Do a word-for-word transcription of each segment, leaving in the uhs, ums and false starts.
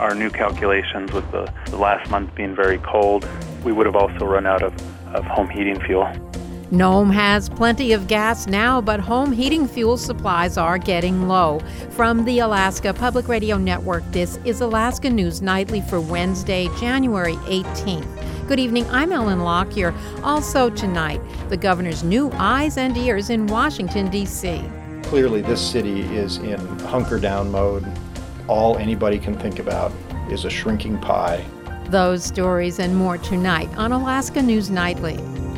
our new calculations with the, the last month being very cold, we would have also run out of, of home heating fuel. Nome has plenty of gas now, but home heating fuel supplies are getting low. From the Alaska Public Radio Network, this is Alaska News Nightly for Wednesday, January eighteenth. Good evening, I'm Ellen Lockyer. Also tonight, the governor's new eyes and ears in Washington, D C Clearly, this city is in hunker-down mode. All anybody can think about is a shrinking pie. Those stories and more tonight on Alaska News Nightly.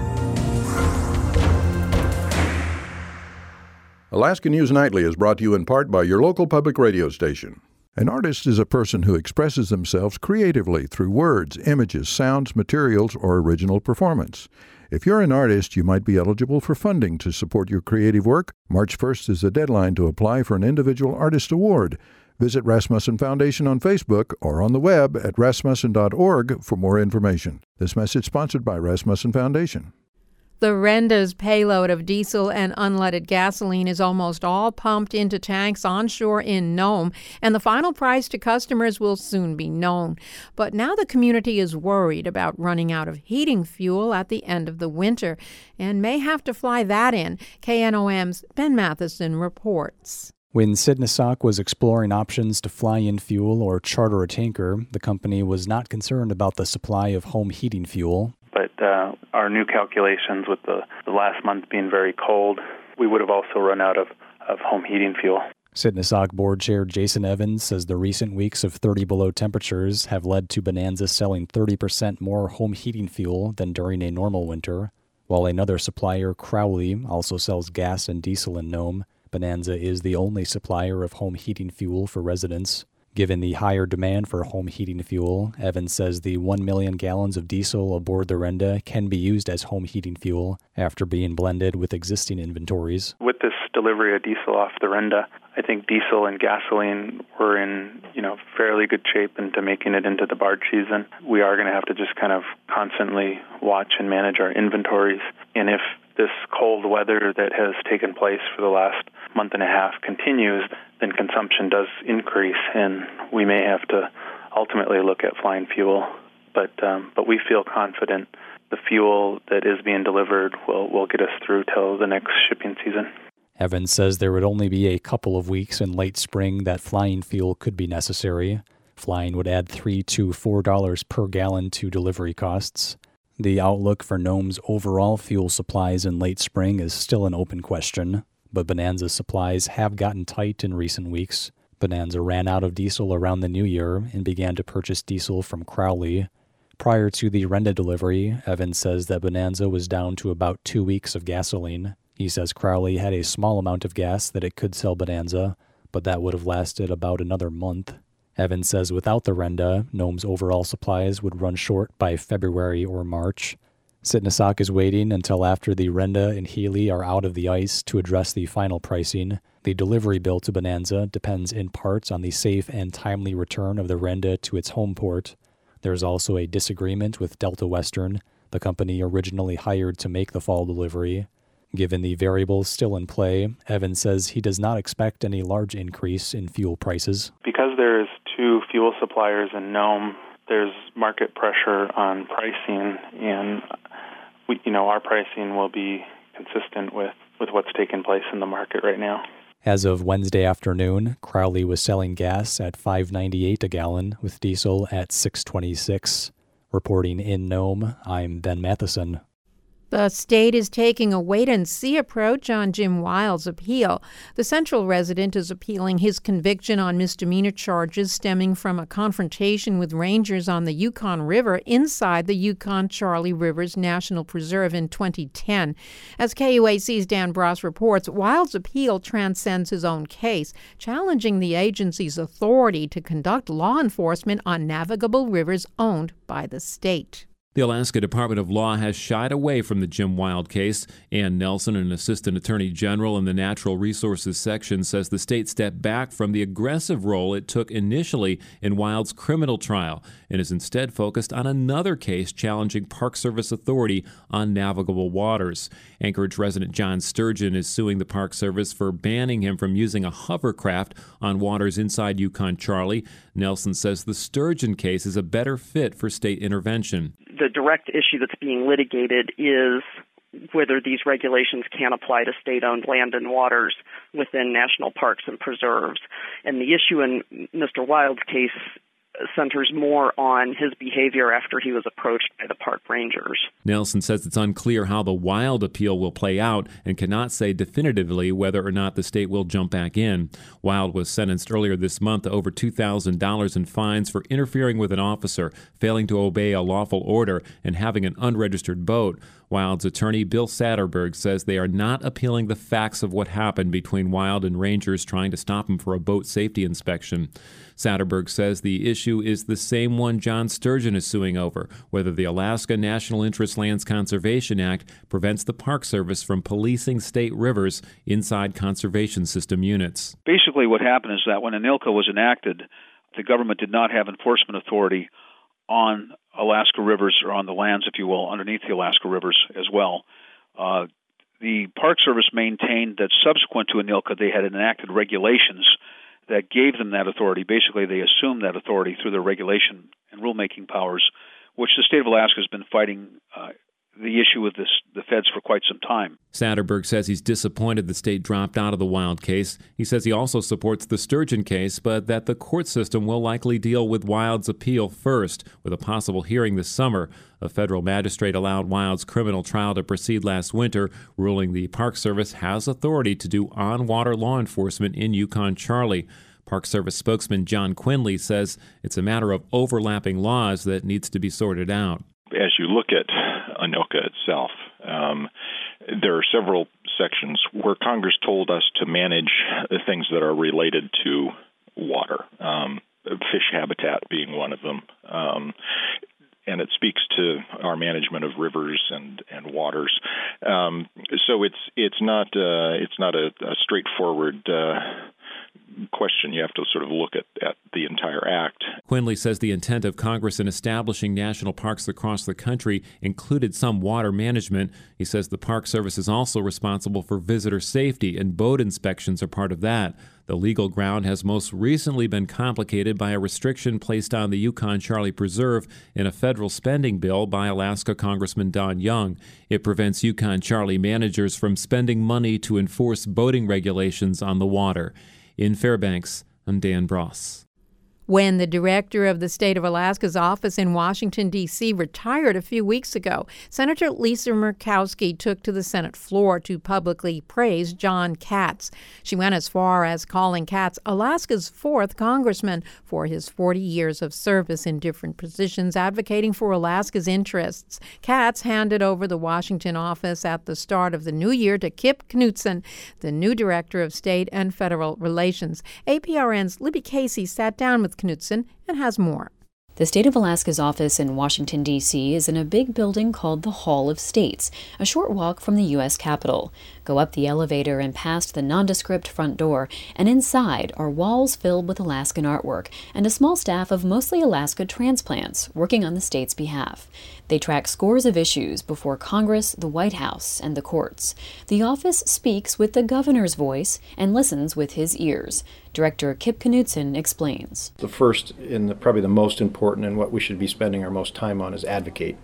Alaska News Nightly is brought to you in part by your local public radio station. An artist is a person who expresses themselves creatively through words, images, sounds, materials, or original performance. If you're an artist, you might be eligible for funding to support your creative work. March first is the deadline to apply for an individual artist award. Visit Rasmussen Foundation on Facebook or on the web at rasmussen dot org for more information. This message sponsored by Rasmussen Foundation. The Renda's payload of diesel and unleaded gasoline is almost all pumped into tanks onshore in Nome, and the final price to customers will soon be known. But now the community is worried about running out of heating fuel at the end of the winter and may have to fly that in. K N O M's Ben Matheson reports. When Sidnasak was exploring options to fly in fuel or charter a tanker, the company was not concerned about the supply of home heating fuel. But uh, our new calculations with the, the last month being very cold, we would have also run out of, of home heating fuel. Sidnasak Board Chair Jason Evans says the recent weeks of thirty below temperatures have led to Bonanza selling thirty percent more home heating fuel than during a normal winter. While another supplier, Crowley, also sells gas and diesel in Nome, Bonanza is the only supplier of home heating fuel for residents. Given the higher demand for home heating fuel, Evans says the one million gallons of diesel aboard the Renda can be used as home heating fuel after being blended with existing inventories. With this delivery of diesel off the Renda, I think diesel and gasoline were in, you know, fairly good shape into making it into the barge season. We are going to have to just kind of constantly watch and manage our inventories. And if this cold weather that has taken place for the last month and a half continues, then consumption does increase, and we may have to ultimately look at flying fuel. But um, but we feel confident the fuel that is being delivered will, will get us through till the next shipping season. Evans says there would only be a couple of weeks in late spring that flying fuel could be necessary. Flying would add three to four dollars per gallon to delivery costs. The outlook for Nome's overall fuel supplies in late spring is still an open question, but Bonanza's supplies have gotten tight in recent weeks. Bonanza ran out of diesel around the new year and began to purchase diesel from Crowley. Prior to the Renda delivery, Evans says that Bonanza was down to about two weeks of gasoline. He says Crowley had a small amount of gas that it could sell Bonanza, but that would have lasted about another month. Evans says without the Renda, Nome's overall supplies would run short by February or March. Sidnasak is waiting until after the Renda and Healy are out of the ice to address the final pricing. The delivery bill to Bonanza depends in part on the safe and timely return of the Renda to its home port. There's also a disagreement with Delta Western, the company originally hired to make the fall delivery. Given the variables still in play, Evans says he does not expect any large increase in fuel prices. Because there's two fuel suppliers in Nome, there's market pressure on pricing, and we, you know, our pricing will be consistent with, with what's taking place in the market right now. As of Wednesday afternoon, Crowley was selling gas at five ninety-eight a gallon with diesel at six twenty-six. Reporting in Nome, I'm Ben Matheson. The state is taking a wait-and-see approach on Jim Wild's appeal. The Central resident is appealing his conviction on misdemeanor charges stemming from a confrontation with rangers on the Yukon River inside the Yukon-Charlie Rivers National Preserve in twenty ten. As K U A C's Dan Bross reports, Wild's appeal transcends his own case, challenging the agency's authority to conduct law enforcement on navigable rivers owned by the state. The Alaska Department of Law has shied away from the Jim Wild case. Ann Nelson, an assistant attorney general in the Natural Resources section, says the state stepped back from the aggressive role it took initially in Wild's criminal trial and is instead focused on another case challenging Park Service authority on navigable waters. Anchorage resident John Sturgeon is suing the Park Service for banning him from using a hovercraft on waters inside Yukon Charlie. Nelson says the Sturgeon case is a better fit for state intervention. The direct issue that's being litigated is whether these regulations can apply to state-owned land and waters within national parks and preserves. And the issue in Mister Wild's case centers more on his behavior after he was approached by the park rangers. Nelson says it's unclear how the Wild appeal will play out and cannot say definitively whether or not the state will jump back in. Wild was sentenced earlier this month to over two thousand dollars in fines for interfering with an officer, failing to obey a lawful order, and having an unregistered boat. Wild's attorney, Bill Satterberg, says they are not appealing the facts of what happened between Wild and rangers trying to stop him for a boat safety inspection. Satterberg says the issue is the same one John Sturgeon is suing over, whether the Alaska National Interest Lands Conservation Act prevents the Park Service from policing state rivers inside conservation system units. Basically what happened is that when ANILCA was enacted, the government did not have enforcement authority on Alaska rivers, or on the lands, if you will, underneath the Alaska rivers as well. Uh, the Park Service maintained that subsequent to ANILCA, they had enacted regulations that gave them that authority. Basically, they assumed that authority through their regulation and rulemaking powers, which the state of Alaska has been fighting uh, the issue with this, the feds for quite some time. Satterberg says he's disappointed the state dropped out of the Wild case. He says he also supports the Sturgeon case, but that the court system will likely deal with Wild's appeal first, with a possible hearing this summer. A federal magistrate allowed Wild's criminal trial to proceed last winter, ruling the Park Service has authority to do on-water law enforcement in Yukon Charlie. Park Service spokesman John Quinley says it's a matter of overlapping laws that needs to be sorted out. As you look at ANILCA itself, um, there are several sections where Congress told us to manage the things that are related to water, um, fish habitat being one of them. Um, and it speaks to our management of rivers and, and waters. Um, so it's it's not uh, it's not a, a straightforward uh, question. You have to sort of look at, at the entire act. Quinley says the intent of Congress in establishing national parks across the country included some water management. He says the Park Service is also responsible for visitor safety, and boat inspections are part of that. The legal ground has most recently been complicated by a restriction placed on the Yukon Charlie Preserve in a federal spending bill by Alaska Congressman Don Young. It prevents Yukon Charlie managers from spending money to enforce boating regulations on the water. In Fairbanks, I'm Dan Bross. When the director of the state of Alaska's office in Washington, D C retired a few weeks ago, Senator Lisa Murkowski took to the Senate floor to publicly praise John Katz. She went as far as calling Katz Alaska's fourth congressman for his forty years of service in different positions advocating for Alaska's interests. Katz handed over the Washington office at the start of the new year to Kip Knutson, the new director of state and federal relations. A P R N's Libby Casey sat down with Knutson and has more. The State of Alaska's office in Washington, D C is in a big building called the Hall of States, a short walk from the U S Capitol. Go up the elevator and past the nondescript front door, and inside are walls filled with Alaskan artwork and a small staff of mostly Alaska transplants working on the state's behalf. They track scores of issues before Congress, the White House, and the courts. The office speaks with the governor's voice and listens with his ears. Director Kip Knutson explains. The first and the, probably the most important and what we should be spending our most time on is advocate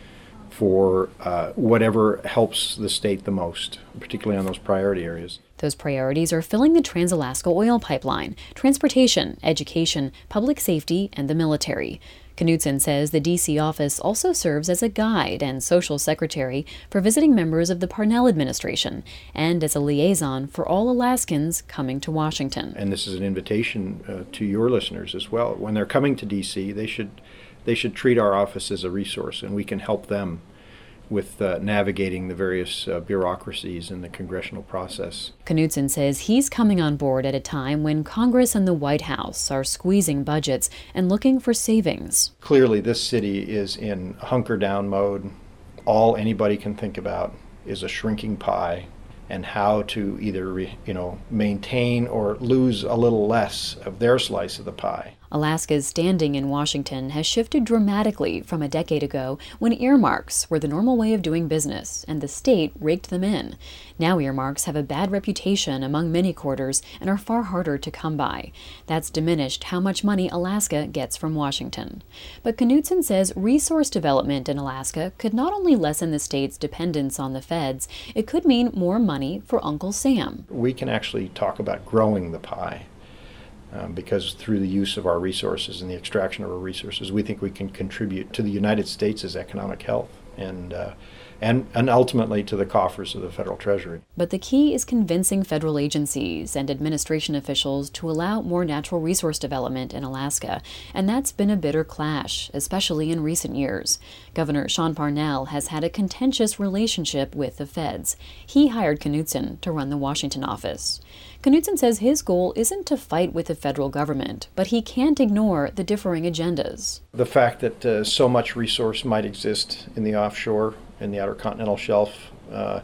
for uh, whatever helps the state the most, particularly on those priority areas. Those priorities are filling the Trans-Alaska Oil Pipeline, transportation, education, public safety, and the military. Knutson says the D C office also serves as a guide and social secretary for visiting members of the Parnell administration and as a liaison for all Alaskans coming to Washington. And this is an invitation uh, to your listeners as well. When they're coming to D C, they should they should treat our office as a resource, and we can help them with uh, navigating the various uh, bureaucracies in the congressional process. Knutson says he's coming on board at a time when Congress and the White House are squeezing budgets and looking for savings. Clearly, this city is in hunker-down mode. All anybody can think about is a shrinking pie and how to either, you know, maintain or lose a little less of their slice of the pie. Alaska's standing in Washington has shifted dramatically from a decade ago when earmarks were the normal way of doing business and the state raked them in. Now earmarks have a bad reputation among many quarters and are far harder to come by. That's diminished how much money Alaska gets from Washington. But Knutson says resource development in Alaska could not only lessen the state's dependence on the feds, it could mean more money for Uncle Sam. We can actually talk about growing the pie. Um, because through the use of our resources and the extraction of our resources, we think we can contribute to the United States' economic health and, uh, and, and ultimately to the coffers of the federal treasury. But the key is convincing federal agencies and administration officials to allow more natural resource development in Alaska, and that's been a bitter clash, especially in recent years. Governor Sean Parnell has had a contentious relationship with the feds. He hired Knutson to run the Washington office. Knutson says his goal isn't to fight with the federal government, but he can't ignore the differing agendas. The fact that uh, so much resource might exist in the offshore, in the outer continental shelf, uh,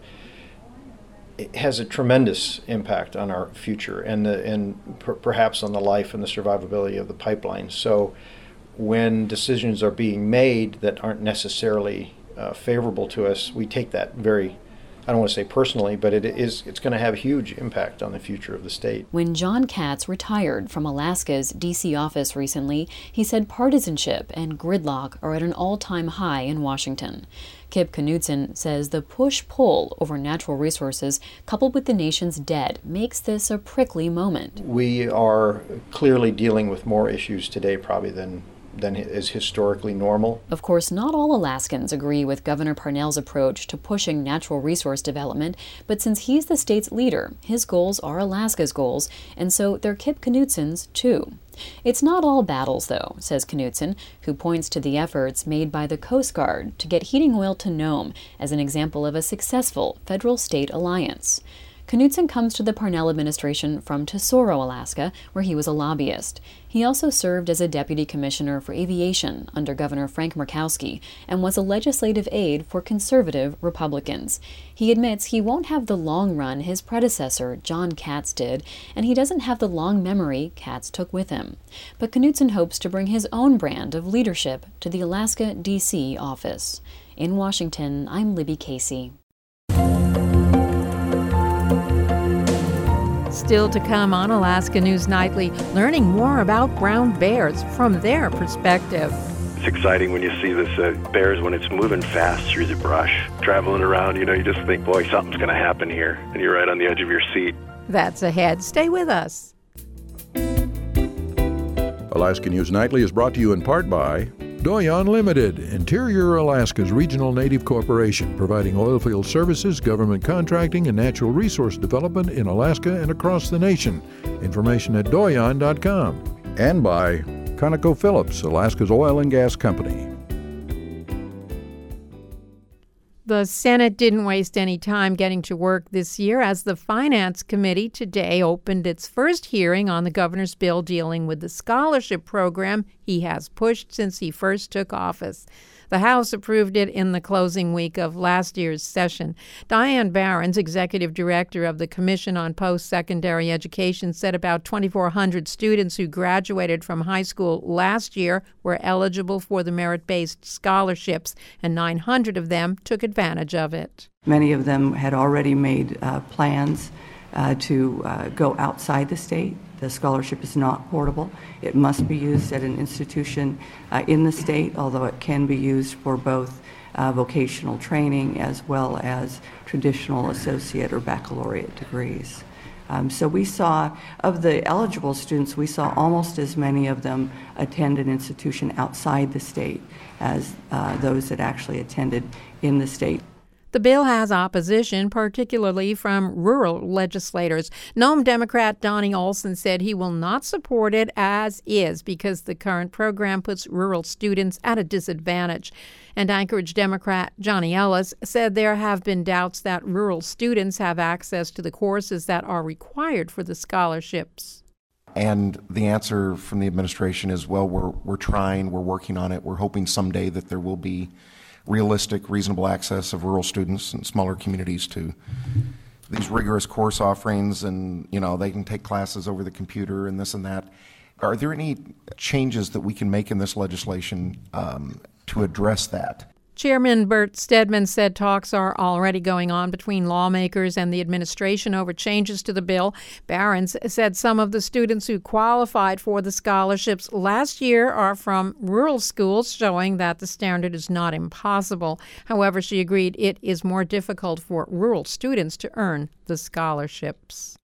it has a tremendous impact on our future and, the, and per- perhaps on the life and the survivability of the pipeline. So when decisions are being made that aren't necessarily uh, favorable to us, we take that very I don't want to say personally, but it is, it's going to have a huge impact on the future of the state. When John Katz retired from Alaska's D C office recently, he said partisanship and gridlock are at an all-time high in Washington. Kip Knutson says the push-pull over natural resources, coupled with the nation's debt, makes this a prickly moment. We are clearly dealing with more issues today probably than than is historically normal. Of course, not all Alaskans agree with Governor Parnell's approach to pushing natural resource development, but since he's the state's leader, his goals are Alaska's goals, and so they're Kip Knutson's too. It's not all battles, though, says Knutson, who points to the efforts made by the Coast Guard to get heating oil to Nome as an example of a successful federal-state alliance. Knutson comes to the Parnell administration from Tesoro, Alaska, where he was a lobbyist. He also served as a deputy commissioner for aviation under Governor Frank Murkowski and was a legislative aide for conservative Republicans. He admits he won't have the long run his predecessor, John Katz, did, and he doesn't have the long memory Katz took with him. But Knutson hopes to bring his own brand of leadership to the Alaska D C office. In Washington, I'm Libby Casey. Still to come on Alaska News Nightly, learning more about brown bears from their perspective. It's exciting when you see this uh, bears when it's moving fast through the brush, traveling around. You know, you just think, boy, something's going to happen here, and you're right on the edge of your seat. That's ahead. Stay with us. Alaska News Nightly is brought to you in part by Doyon Limited, Interior Alaska's regional native corporation, providing oilfield services, government contracting, and natural resource development in Alaska and across the nation. Information at doyon dot com. And by ConocoPhillips, Alaska's oil and gas company. The Senate didn't waste any time getting to work this year as the Finance Committee today opened its first hearing on the governor's bill dealing with the scholarship program he has pushed since he first took office. The House approved it in the closing week of last year's session. Diane Barons, executive director of the Commission on Post-Secondary Education, said about twenty-four hundred students who graduated from high school last year were eligible for the merit-based scholarships, and nine hundred of them took advantage of it. Many of them had already made uh, plans uh, to uh, go outside the state. The scholarship is not portable. It must be used at an institution uh, in the state, although it can be used for both uh, vocational training as well as traditional associate or baccalaureate degrees. Um, so we saw, of the eligible students, we saw almost as many of them attend an institution outside the state as uh, those that actually attended in the state. The bill has opposition, particularly from rural legislators. Nome Democrat Donnie Olson said he will not support it as is because the current program puts rural students at a disadvantage. And Anchorage Democrat Johnny Ellis said there have been doubts that rural students have access to the courses that are required for the scholarships. And the answer from the administration is, well, we're we're trying, we're working on it. We're hoping someday that there will be realistic, reasonable access of rural students and smaller communities to these rigorous course offerings, and, you know, they can take classes over the computer and this and that. Are there any changes that we can make in this legislation um, to address that? Chairman Bert Stedman said talks are already going on between lawmakers and the administration over changes to the bill. Barron's said some of the students who qualified for the scholarships last year are from rural schools, showing that the standard is not impossible. However, she agreed it is more difficult for rural students to earn the scholarships.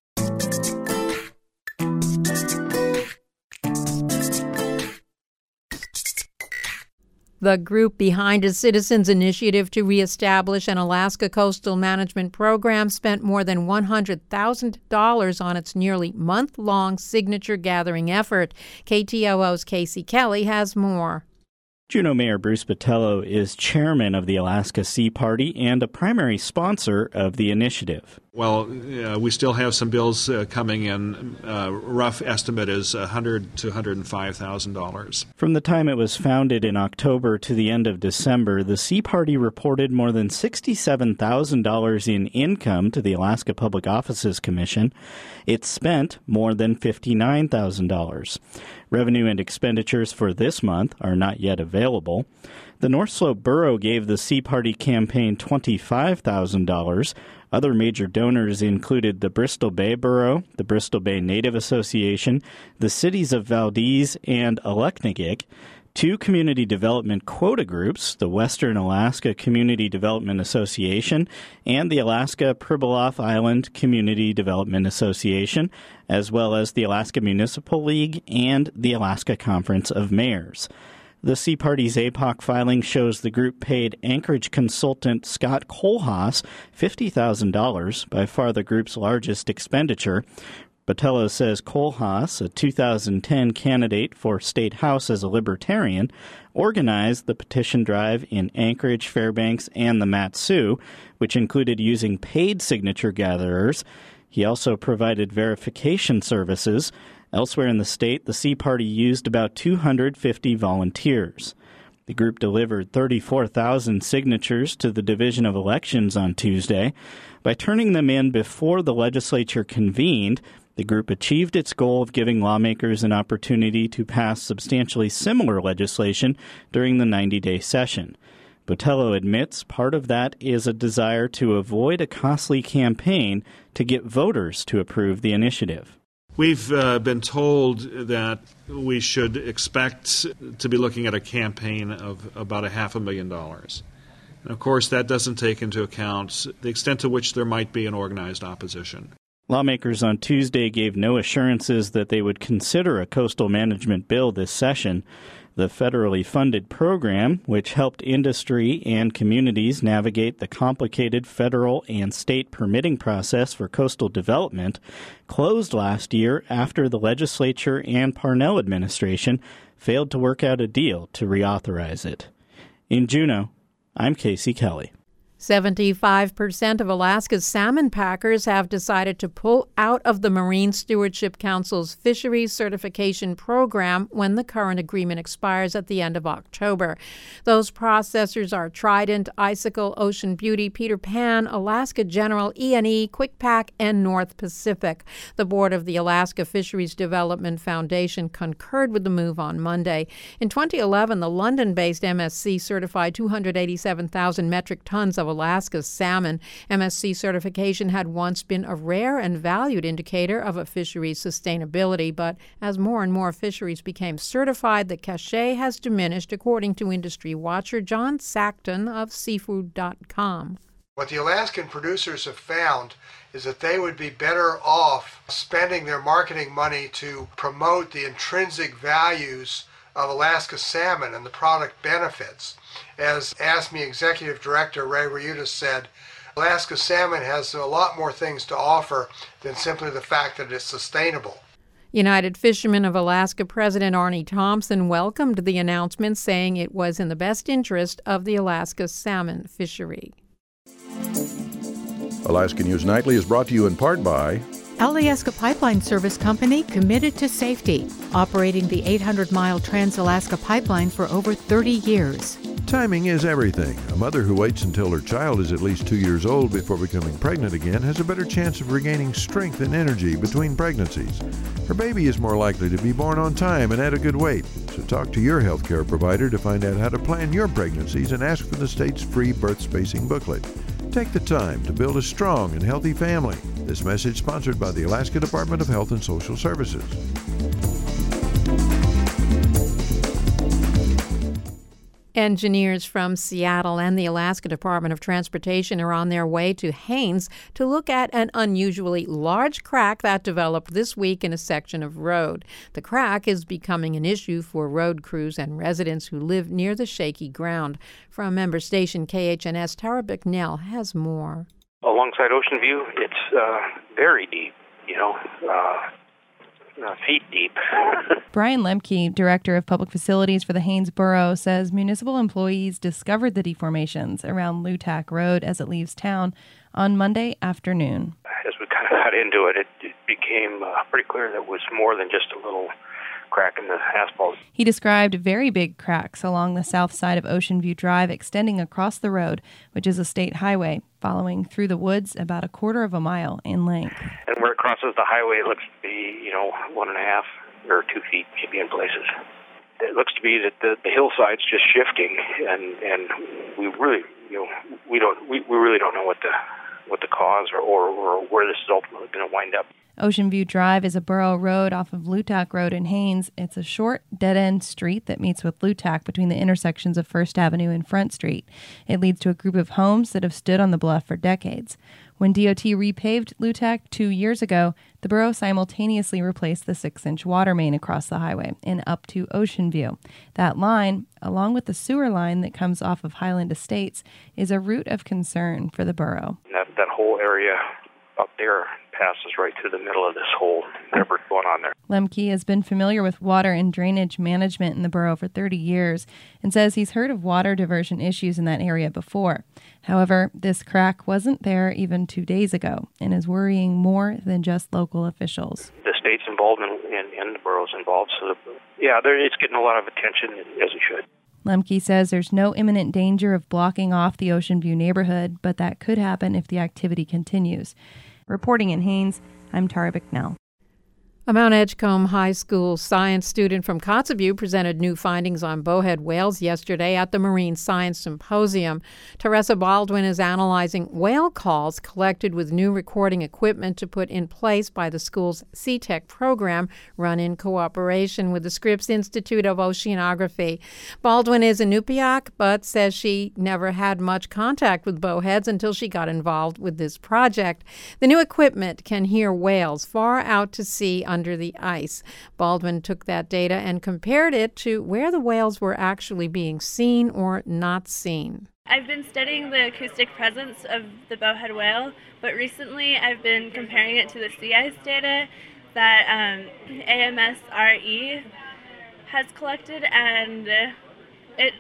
The group behind a citizens' initiative to reestablish an Alaska coastal management program spent more than one hundred thousand dollars on its nearly month-long signature-gathering effort. K T O O's Casey Kelly has more. Juneau Mayor Bruce Botelho is chairman of the Alaska Sea Party and a primary sponsor of the initiative. Well, uh, we still have some bills uh, coming in. Uh, rough estimate is one hundred thousand to one hundred five thousand dollars. From the time it was founded in October to the end of December, the Sea Party reported more than sixty-seven thousand dollars in income to the Alaska Public Offices Commission. It spent more than fifty-nine thousand dollars. Revenue and expenditures for this month are not yet available. The North Slope Borough gave the Sea Party campaign twenty-five thousand dollars. Other major donors included the Bristol Bay Borough, the Bristol Bay Native Association, the cities of Valdez and Aleknagik, two community development quota groups, the Western Alaska Community Development Association and the Alaska Pribilof Island Community Development Association, as well as the Alaska Municipal League and the Alaska Conference of Mayors. The Sea Party's A P O C filing shows the group paid Anchorage consultant Scott Kohlhaas fifty thousand dollars, by far the group's largest expenditure. Botelho says Kohlhaas, a two thousand ten candidate for State House as a Libertarian, organized the petition drive in Anchorage, Fairbanks, and the Mat-Su, which included using paid signature gatherers. He also provided verification services. Elsewhere in the state, the Sea Party used about two hundred fifty volunteers. The group delivered thirty-four thousand signatures to the Division of Elections on Tuesday. By turning them in before the legislature convened, the group achieved its goal of giving lawmakers an opportunity to pass substantially similar legislation during the ninety-day session. Botelho admits part of that is a desire to avoid a costly campaign to get voters to approve the initiative. We've uh, been told that we should expect to be looking at a campaign of about a half a million dollars. And of course, that doesn't take into account the extent to which there might be an organized opposition. Lawmakers on Tuesday gave no assurances that they would consider a coastal management bill this session. The federally funded program, which helped industry and communities navigate the complicated federal and state permitting process for coastal development, closed last year after the legislature and Parnell administration failed to work out a deal to reauthorize it. In Juneau, I'm Casey Kelly. seventy-five percent of Alaska's salmon packers have decided to pull out of the Marine Stewardship Council's fisheries certification program when the current agreement expires at the end of October. Those processors are Trident, Icicle, Ocean Beauty, Peter Pan, Alaska General, E and E, Quick Pack, and North Pacific. The board of the Alaska Fisheries Development Foundation concurred with the move on Monday. In twenty eleven, the London-based M S C certified two hundred eighty-seven thousand metric tons of Alaska's salmon. M S C certification had once been a rare and valued indicator of a fishery's sustainability, but as more and more fisheries became certified, the cachet has diminished, according to industry watcher John Sackton of seafood dot com. What the Alaskan producers have found is that they would be better off spending their marketing money to promote the intrinsic values of Alaska salmon and the product benefits. As A S M E Executive Director Ray Riutas said, Alaska salmon has a lot more things to offer than simply the fact that it's sustainable. United Fishermen of Alaska President Arnie Thompson welcomed the announcement, saying it was in the best interest of the Alaska salmon fishery. Alaska News Nightly is brought to you in part by Alaska Pipeline Service Company, committed to safety, operating the eight hundred mile Trans-Alaska Pipeline for over thirty years. Timing is everything. A mother who waits until her child is at least two years old before becoming pregnant again has a better chance of regaining strength and energy between pregnancies. Her baby is more likely to be born on time and at a good weight. So talk to your healthcare provider to find out how to plan your pregnancies and ask for the state's free birth spacing booklet. Take the time to build a strong and healthy family. This message sponsored by the Alaska Department of Health and Social Services. Engineers from Seattle and the Alaska Department of Transportation are on their way to Haines to look at an unusually large crack that developed this week in a section of road. The crack is becoming an issue for road crews and residents who live near the shaky ground. From member station K H N S, Tara Bicknell has more. Alongside Ocean View, it's uh, very deep, you know, uh, uh, feet deep. Brian Lemke, Director of Public Facilities for the Haines Borough, says municipal employees discovered the deformations around Lutak Road as it leaves town on Monday afternoon. As we kind of got into it, it, it became uh, pretty clear that it was more than just a little crack in the asphalt. He described very big cracks along the south side of Ocean View Drive extending across the road, which is a state highway, following through the woods about a quarter of a mile in length. And where it crosses the highway, it looks to be, you know, one and a half or two feet maybe in places. It looks to be that the, the hillside's just shifting, and, and we really, you know, we don't, we, we really don't know what the what the cause or, or, or where this is ultimately going to wind up. Ocean View Drive is a borough road off of Lutak Road in Haines. It's a short, dead-end street that meets with Lutak between the intersections of First Avenue and Front Street. It leads to a group of homes that have stood on the bluff for decades. When D O T repaved Lutak two years ago, the borough simultaneously replaced the six-inch water main across the highway and up to Ocean View. That line, along with the sewer line that comes off of Highland Estates, is a root of concern for the borough. That, that whole area up there passes right through the middle of this whole whatever's going on there. Lemke has been familiar with water and drainage management in the borough for thirty years and says he's heard of water diversion issues in that area before. However, this crack wasn't there even two days ago and is worrying more than just local officials. The state's involvement and, and the borough's involved, so the, yeah, it's getting a lot of attention, as it should. Lemke says there's no imminent danger of blocking off the Ocean View neighborhood, but that could happen if the activity continues. Reporting in Haines, I'm Tara Bicknell. A Mount Edgecombe High School science student from Kotzebue presented new findings on bowhead whales yesterday at the Marine Science Symposium. Teresa Baldwin is analyzing whale calls collected with new recording equipment to put in place by the school's C-TEC program, run in cooperation with the Scripps Institute of Oceanography. Baldwin is a Inupiaq, but says she never had much contact with bowheads until she got involved with this project. The new equipment can hear whales far out to sea under the ice. Baldwin took that data and compared it to where the whales were actually being seen or not seen. I've been studying the acoustic presence of the bowhead whale, but recently I've been comparing it to the sea ice data that um, A M S R E has collected, and it,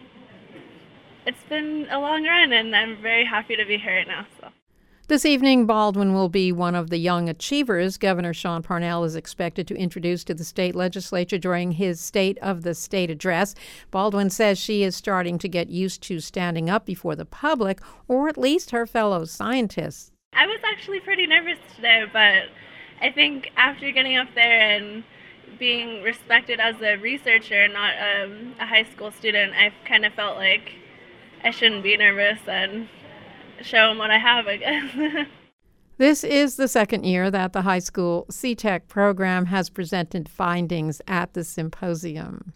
it's been a long run, and I'm very happy to be here right now. So. This evening, Baldwin will be one of the young achievers Governor Sean Parnell is expected to introduce to the state legislature during his State of the State address. Baldwin says she is starting to get used to standing up before the public, or at least her fellow scientists. I was actually pretty nervous today, but I think after getting up there and being respected as a researcher, not um, a high school student, I've kind of felt like I shouldn't be nervous and show them what I have, I guess. This is the second year that the high school C-TEC program has presented findings at the symposium.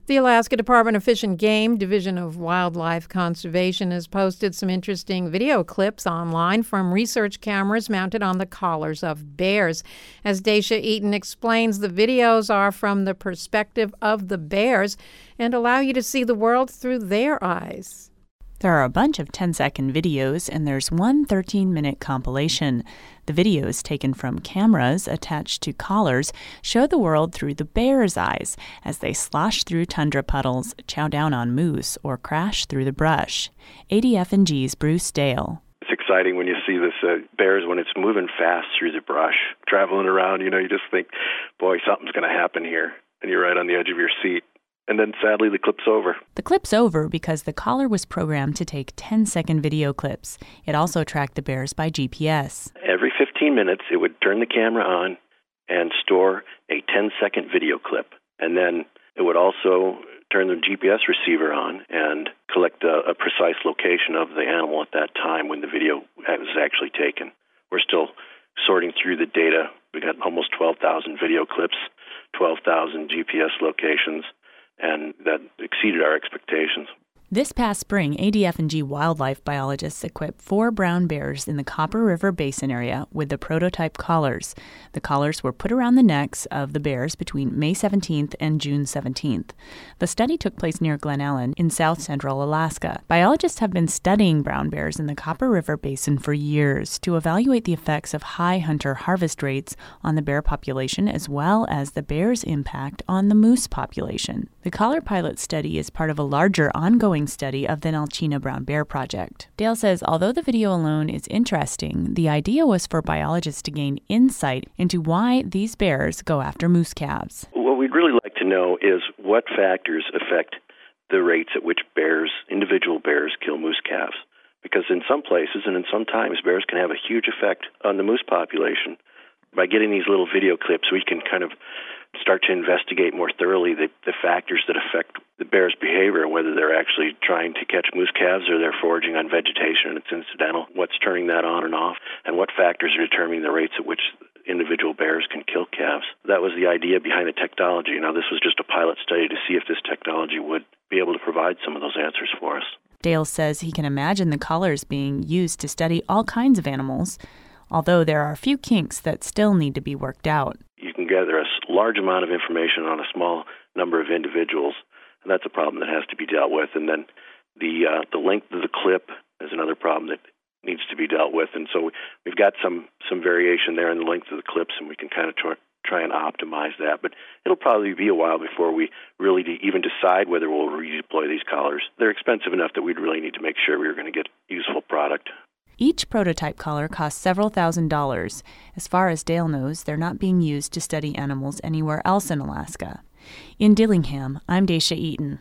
The Alaska Department of Fish and Game, Division of Wildlife Conservation, has posted some interesting video clips online from research cameras mounted on the collars of bears. As Dacia Eaton explains, the videos are from the perspective of the bears and allow you to see the world through their eyes. There are a bunch of ten-second videos, and there's one thirteen-minute compilation. The videos, taken from cameras attached to collars, show the world through the bear's eyes as they slosh through tundra puddles, chow down on moose, or crash through the brush. A D F N G's Bruce Dale. It's exciting when you see this uh, bears when it's moving fast through the brush, traveling around. You know, you just think, boy, something's going to happen here, and you're right on the edge of your seat. And then, sadly, the clip's over. The clip's over because the collar was programmed to take ten-second video clips. It also tracked the bears by G P S. Every fifteen minutes, it would turn the camera on and store a ten-second video clip. And then it would also turn the G P S receiver on and collect a, a precise location of the animal at that time when the video was actually taken. We're still sorting through the data. We got almost twelve thousand video clips, twelve thousand G P S locations, and that exceeded our expectations. This past spring, A D F N G wildlife biologists equipped four brown bears in the Copper River Basin area with the prototype collars. The collars were put around the necks of the bears between May seventeenth and June seventeenth. The study took place near Glen Ellen in south central Alaska. Biologists have been studying brown bears in the Copper River Basin for years to evaluate the effects of high hunter harvest rates on the bear population as well as the bear's impact on the moose population. The collar pilot study is part of a larger ongoing study of the Nalchina Brown Bear Project. Dale says although the video alone is interesting, the idea was for biologists to gain insight into why these bears go after moose calves. What we'd really like to know is what factors affect the rates at which bears, individual bears, kill moose calves. Because in some places and in some times, bears can have a huge effect on the moose population. By getting these little video clips, we can kind of start to investigate more thoroughly the, the factors that affect the bear's behavior, whether they're actually trying to catch moose calves or they're foraging on vegetation and it's incidental, what's turning that on and off, and what factors are determining the rates at which individual bears can kill calves. That was the idea behind the technology. Now, this was just a pilot study to see if this technology would be able to provide some of those answers for us. Dale says he can imagine the collars being used to study all kinds of animals, although there are a few kinks that still need to be worked out. You can gather a large amount of information on a small number of individuals, and that's a problem that has to be dealt with. And then the uh, the length of the clip is another problem that needs to be dealt with. And so we've got some, some variation there in the length of the clips, and we can kind of try, try and optimize that. But it'll probably be a while before we really de- even decide whether we'll redeploy these collars. They're expensive enough that we'd really need to make sure we were going to get useful product. Each prototype collar costs several thousand dollars. As far as Dale knows, they're not being used to study animals anywhere else in Alaska. In Dillingham, I'm Dacia Eaton.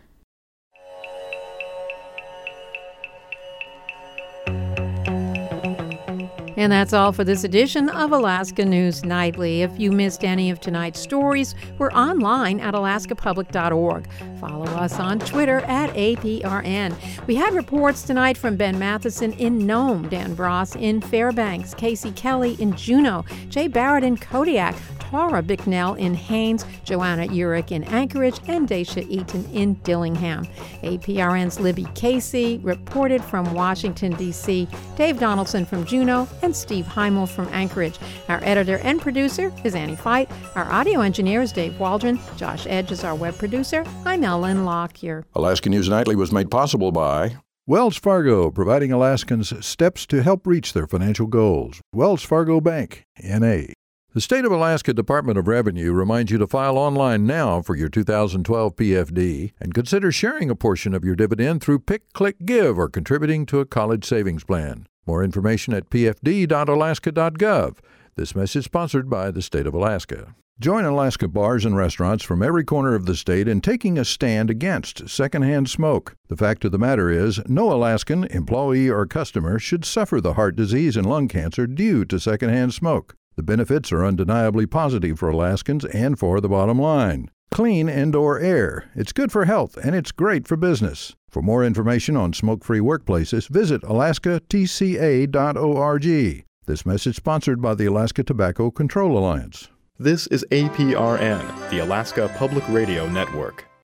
And that's all for this edition of Alaska News Nightly. If you missed any of tonight's stories, we're online at alaska public dot org. Follow us on Twitter at A P R N. We had reports tonight from Ben Matheson in Nome, Dan Bross in Fairbanks, Casey Kelly in Juneau, Jay Barrett in Kodiak, Tara Bicknell in Haines, Joanna Urich in Anchorage, and Dacia Eaton in Dillingham. A P R N's Libby Casey reported from Washington, D C, Dave Donaldson from Juneau, and Steve Heimel from Anchorage. Our editor and producer is Annie Fight. Our audio engineer is Dave Waldron. Josh Edge is our web producer. I'm Ellen Lockyer. Alaska News Nightly was made possible by Wells Fargo, providing Alaskans steps to help reach their financial goals. Wells Fargo Bank, N A The State of Alaska Department of Revenue reminds you to file online now for your two thousand twelve P F D and consider sharing a portion of your dividend through Pick, Click, Give or contributing to a college savings plan. More information at p f d dot alaska dot gov. This message sponsored by the State of Alaska. Join Alaska bars and restaurants from every corner of the state in taking a stand against secondhand smoke. The fact of the matter is, no Alaskan, employee or customer should suffer the heart disease and lung cancer due to secondhand smoke. The benefits are undeniably positive for Alaskans and for the bottom line. Clean indoor air. It's good for health and it's great for business. For more information on smoke-free workplaces, visit alaska t c a dot org. This message sponsored by the Alaska Tobacco Control Alliance. This is A P R N, the Alaska Public Radio Network.